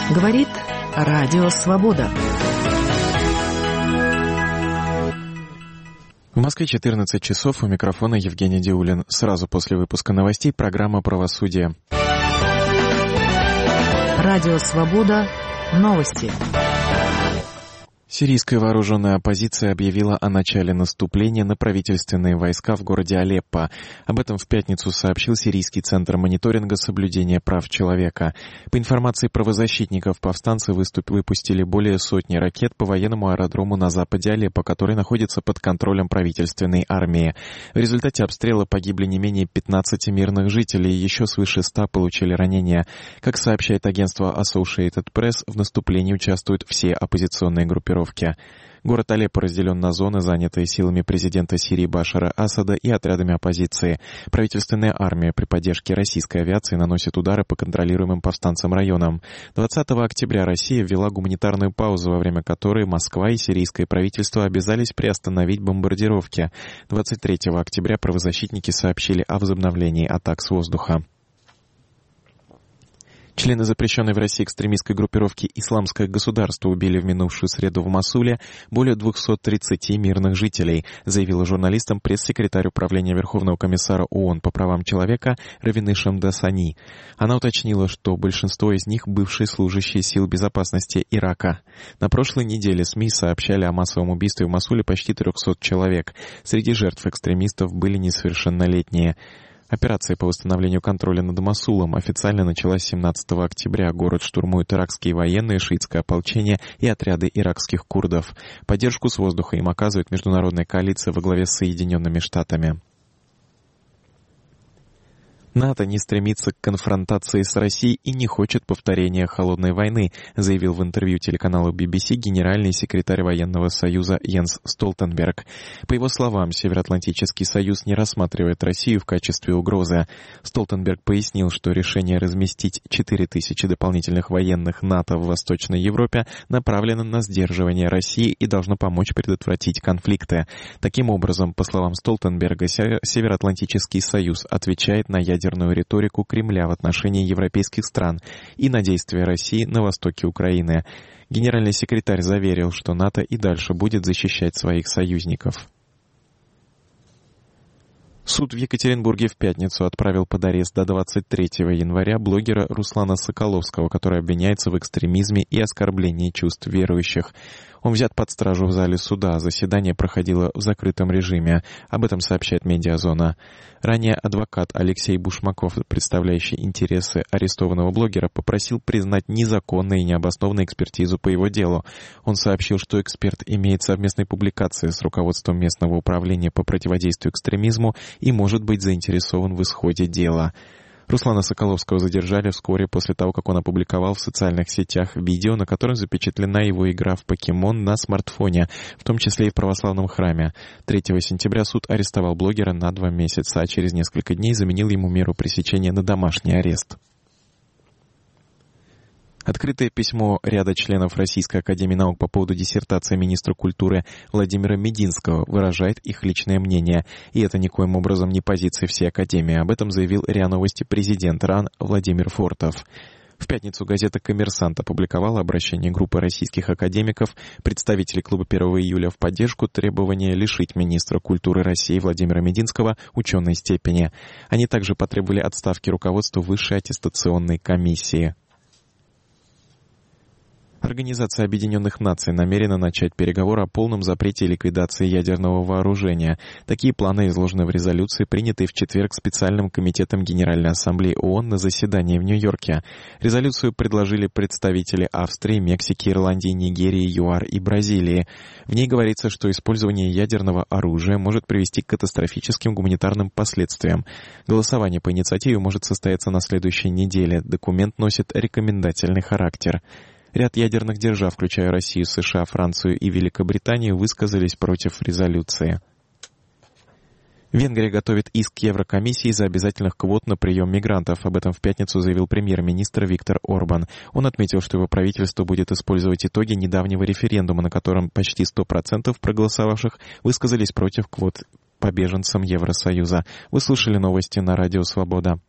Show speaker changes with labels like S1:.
S1: Говорит Радио Свобода.
S2: В Москве 14 часов, у микрофона Евгений Диулин. Сразу после выпуска новостей программа «Правосудие».
S1: Радио Свобода. Новости.
S2: Сирийская вооруженная оппозиция объявила о начале наступления на правительственные войска в городе Алеппо. Об этом в пятницу сообщил Сирийский центр мониторинга соблюдения прав человека. По информации правозащитников, повстанцы выпустили более сотни ракет по военному аэродрому на западе Алеппо, который находится под контролем правительственной армии. В результате обстрела погибли не менее 15 мирных жителей, и еще свыше 100 получили ранения. Как сообщает агентство Associated Press, в наступлении участвуют все оппозиционные группировки. Город Алеппо разделен на зоны, занятые силами президента Сирии Башара Асада и отрядами оппозиции. Правительственная армия при поддержке российской авиации наносит удары по контролируемым повстанцам районам. 20 октября Россия ввела гуманитарную паузу, во время которой Москва и сирийское правительство обязались приостановить бомбардировки. 23 октября правозащитники сообщили о возобновлении атак с воздуха. Члены запрещенной в России экстремистской группировки «Исламское государство» убили в минувшую среду в Мосуле более 230 мирных жителей, заявила журналистам пресс-секретарь Управления Верховного комиссара ООН по правам человека Равины Шамдасани. Она уточнила, что большинство из них — бывшие служащие сил безопасности Ирака. На прошлой неделе СМИ сообщали о массовом убийстве в Мосуле почти 300 человек. Среди жертв экстремистов были несовершеннолетние. Операция по восстановлению контроля над Мосулом официально началась 17 октября. Город штурмуют иракские военные, шиитское ополчение и отряды иракских курдов. Поддержку с воздуха им оказывает международная коалиция во главе с Соединенными Штатами. НАТО не стремится к конфронтации с Россией и не хочет повторения холодной войны, заявил в интервью телеканалу BBC генеральный секретарь Военного союза Йенс Столтенберг. По его словам, Североатлантический союз не рассматривает Россию в качестве угрозы. Столтенберг пояснил, что решение разместить 4000 дополнительных военных НАТО в Восточной Европе направлено на сдерживание России и должно помочь предотвратить конфликты. Таким образом, по словам Столтенберга, Североатлантический союз отвечает на ядерную риторику Кремля в отношении европейских стран и на действия России на востоке Украины. Генеральный секретарь заверил, что НАТО и дальше будет защищать своих союзников. Суд в Екатеринбурге в пятницу отправил под арест до 23 января блогера Руслана Соколовского, который обвиняется в экстремизме и оскорблении чувств верующих. Он взят под стражу в зале суда. Заседание проходило в закрытом режиме. Об этом сообщает «Медиазона». Ранее адвокат Алексей Бушмаков, представляющий интересы арестованного блогера, попросил признать незаконной и необоснованной экспертизу по его делу. Он сообщил, что эксперт имеет совместные публикации с руководством местного управления по противодействию экстремизму и может быть заинтересован в исходе дела. Руслана Соколовского задержали вскоре после того, как он опубликовал в социальных сетях видео, на котором запечатлена его игра в покемон на смартфоне, в том числе и в православном храме. 3 сентября суд арестовал блогера на 2 месяца, а через несколько дней заменил ему меру пресечения на домашний арест. Открытое письмо ряда членов Российской академии наук по поводу диссертации министра культуры Владимира Мединского выражает их личное мнение, и это никоим образом не позиция всей академии. Об этом заявил РИА Новости президент РАН Владимир Фортов. В пятницу газета «Коммерсант» опубликовала обращение группы российских академиков, представителей клуба 1 июля, в поддержку требования лишить министра культуры России Владимира Мединского ученой степени. Они также потребовали отставки руководства Высшей аттестационной комиссии. Организация Объединенных Наций намерена начать переговоры о полном запрете и ликвидации ядерного вооружения. Такие планы изложены в резолюции, принятой в четверг специальным комитетом Генеральной Ассамблеи ООН на заседании в Нью-Йорке. Резолюцию предложили представители Австрии, Мексики, Ирландии, Нигерии, ЮАР и Бразилии. В ней говорится, что использование ядерного оружия может привести к катастрофическим гуманитарным последствиям. Голосование по инициативе может состояться на следующей неделе. Документ носит рекомендательный характер. Ряд ядерных держав, включая Россию, США, Францию и Великобританию, высказались против резолюции. Венгрия готовит иск Еврокомиссии за обязательных квот на прием мигрантов. Об этом в пятницу заявил премьер-министр Виктор Орбан. Он отметил, что его правительство будет использовать итоги недавнего референдума, на котором почти 100% проголосовавших высказались против квот по беженцам Евросоюза. Вы слушали новости на Радио Свобода.